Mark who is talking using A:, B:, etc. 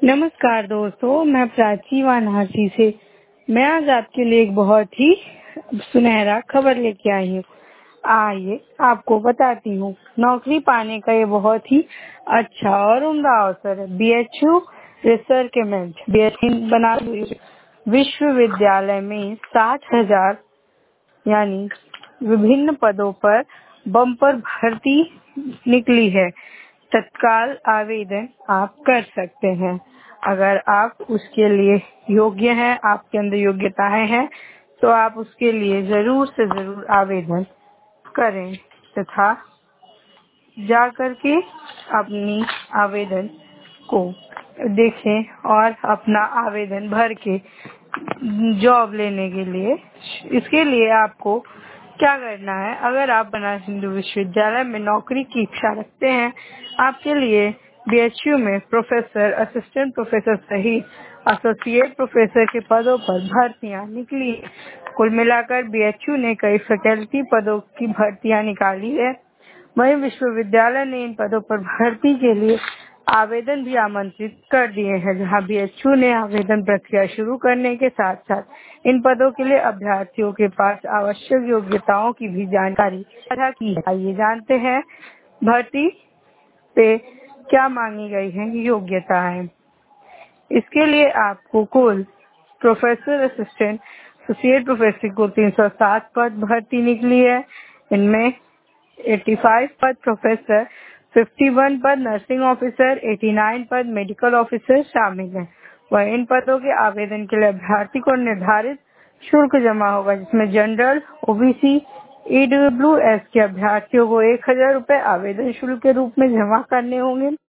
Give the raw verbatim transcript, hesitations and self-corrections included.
A: नमस्कार दोस्तों, मैं प्राची वाराणसी से। मैं आज आपके लिए एक बहुत ही सुनहरा खबर लेके आई हूँ। आइए आपको बताती हूँ। नौकरी पाने का ये बहुत ही अच्छा और उम्दा अवसर है। बी एच यू रिसर्चमेंट बनारस विश्वविद्यालय में साठ हजार यानी विभिन्न पदों पर बम्पर भर्ती निकली है। तत्काल आवेदन आप कर सकते हैं। अगर आप उसके लिए योग्य हैं, आपके अंदर योग्यताएं हैं, तो आप उसके लिए जरूर से जरूर आवेदन करें तथा जाकर के अपनी आवेदन को देखें और अपना आवेदन भर के जॉब लेने के लिए इसके लिए आपको क्या करना है। अगर आप बनारस हिंदू विश्वविद्यालय में नौकरी की इच्छा रखते हैं, आपके लिए बी एच यू में प्रोफेसर, असिस्टेंट प्रोफेसर सहित एसोसिएट प्रोफेसर के पदों पर भर्तियां निकली है। कुल मिलाकर बी एच यू ने कई फैकल्टी पदों की भर्तियां निकाली है। वहीं विश्वविद्यालय ने इन पदों पर भर्ती के लिए आवेदन भी आमंत्रित कर दिए हैं, जहां बी एच यू ने आवेदन प्रक्रिया शुरू करने के साथ साथ इन पदों के लिए अभ्यर्थियों के पास आवश्यक योग्यताओं की भी जानकारी साझा की है। आइए जानते हैं भर्ती पे क्या मांगी गई है योग्यताएं। इसके लिए आपको कुल प्रोफेसर, असिस्टेंट, एसोसिएट प्रोफेसर को तीन सौ सात पद भर्ती निकली है। इनमें पचासी पद प्रोफेसर, इक्यावन पद नर्सिंग ऑफिसर, नवासी पद मेडिकल ऑफिसर शामिल हैं। वह इन पदों के आवेदन के लिए अभ्यर्थी को निर्धारित शुल्क जमा होगा, जिसमें general, O B C, E W S के अभ्यर्थियों को एक हजार रुपए आवेदन शुल्क के रूप में जमा करने होंगे।